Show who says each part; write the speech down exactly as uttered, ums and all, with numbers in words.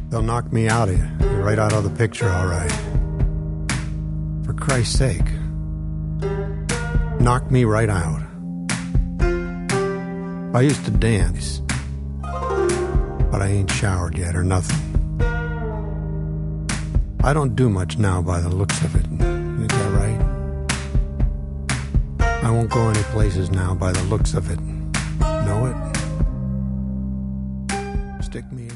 Speaker 1: They'll knock me out of it, right out of the picture, all right. For Christ's sake, knock me right out. I used to dance, but I ain't showered yet or nothing. I don't do much now by the looks of it. Is that right? I won't go any places now by the looks of it. Know it? Stick me